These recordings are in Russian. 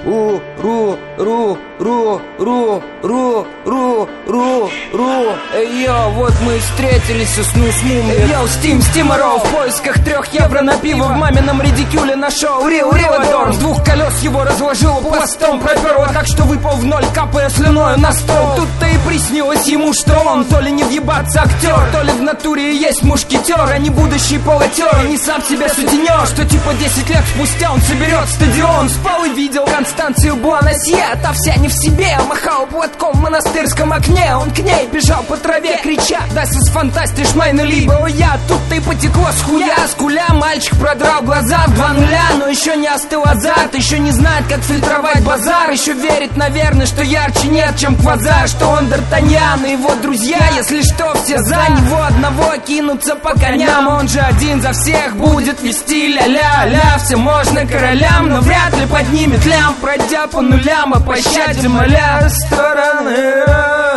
Йо, вот мы и встретились, снус мумия. Йо, Стимаров, в поисках 3 евро на пиво. В мамином редикюле нашел Риодор. С 2 колес его разложил, пластом проперло, так что выпал в ноль, капая слюною на стол. Тут-то и приснилось ему, что он то ли не въебаться актер, то ли в натуре и есть мушкетер, а не будущий полотер. И не сам себя сутенер, что типа 10 лет спустя он соберет стадион. Спал и видел Констанцию Буанасье, та вся не в себе, махал платком в монастырском окне. Он к ней бежал по траве, крича: «Das ist fantastisch, meine Liebe!» О, я тут-то и потекло с хуя. С куля мальчик продрал глаза в 2 нуля, но еще не остыл азарт, еще не знает, как фильтровать базар. Еще верит, наверное, что ярче нет, чем квазар, что он Д'Артаньян и его друзья, если что, все за него одного кинутся по коням. Он же один за всех будет вести ля-ля-ля. Все можно королям, но вряд ли поднимет лям, пройдя по нулям, о пощаде моля стороны.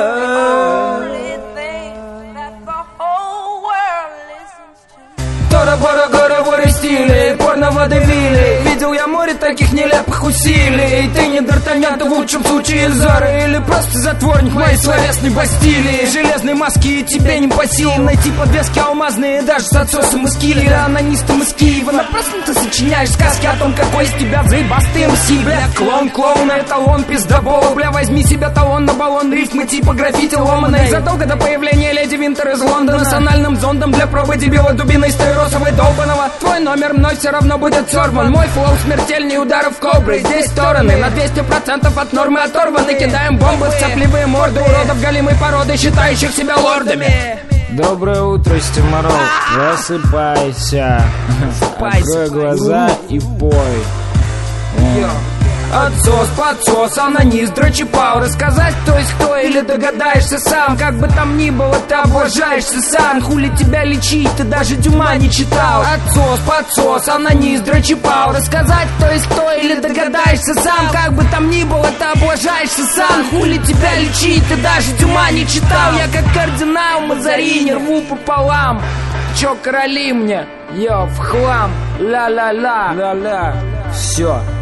Тора-бора-гора стилей, порно-водевилей. Видел я море таких нелепых усилий. Ты не Д'Артаньян, ты в лучшем случае Зора, или просто затворник моей словесной Бастилии. Железной маски и тебе не по силам найти подвески алмазные, даже с отсосом из киллера, анонистом из Киева. Напрасно ты сочиняешь сказки о том, какой из тебя заебастый МС. Бля, клоун, эталон, пиздобол. Бля, возьми себе талон на баллон, рифмы типа граффити ломаной. Задолго до появления Леди Винтер из Лондона с анальным зондом для пробы дебила дубиной стаиросовой долбаного. Твой номер мной все равно будет сорван. Мой флоу смертельнее ударов кобры. Здесь стороны на 200% от нормы оторваны. Кидаем бомбы в цепливые морды уродов галимой породы, считающих себя лордами. Доброе утро, Стимаров. Просыпайся. Открой глаза и пой. Отсос, подсос, анонист, дрочепал. Рассказать, кто есть кто, или догадаешься сам. Как бы там ни было, ты облажаешься сам. Хули тебя лечить, ты даже Дюма не читал. Отсос, подсос, анонист, дрочепал. Рассказать, кто есть кто, или догадаешься сам. Как бы там ни было, ты облажаешься сам. Хули тебя лечить, ты даже Дюма не читал. Я как кардинал Мазарини рву пополам. Чё, короли мне? Йо, в хлам. Ля-ля-ля. Ля-ля. Все.